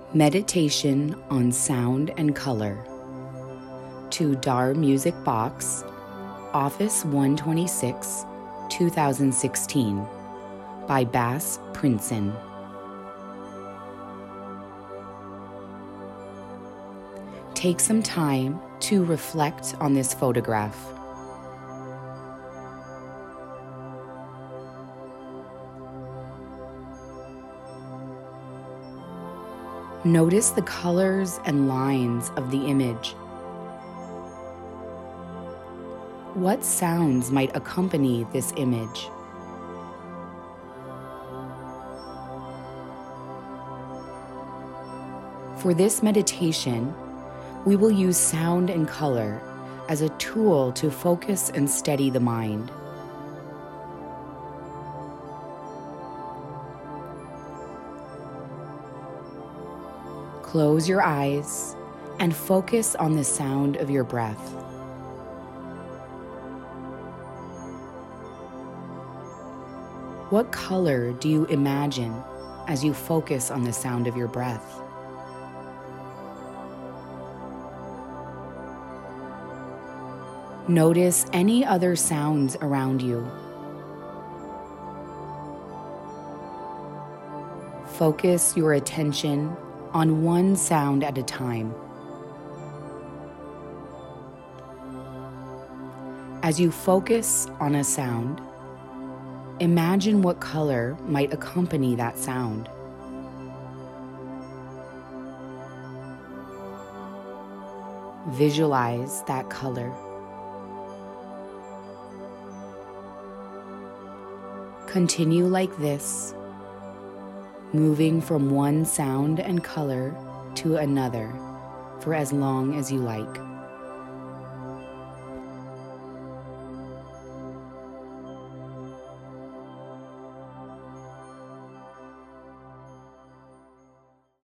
Meditation on Sound and Color to Dar Music Box, Office 126, 2016, by Bass Princeton. Take some time to reflect on this photograph. Notice the colors and lines of the image. What sounds might accompany this image? For this meditation, we will use sound and color as a tool to focus and steady the mind. Close your eyes and focus on the sound of your breath. What color do you imagine as you focus on the sound of your breath? Notice any other sounds around you. Focus your attention on one sound at a time. As you focus on a sound, imagine what color might accompany that sound. Visualize that color. Continue like this, moving from one sound and color to another for as long as you like.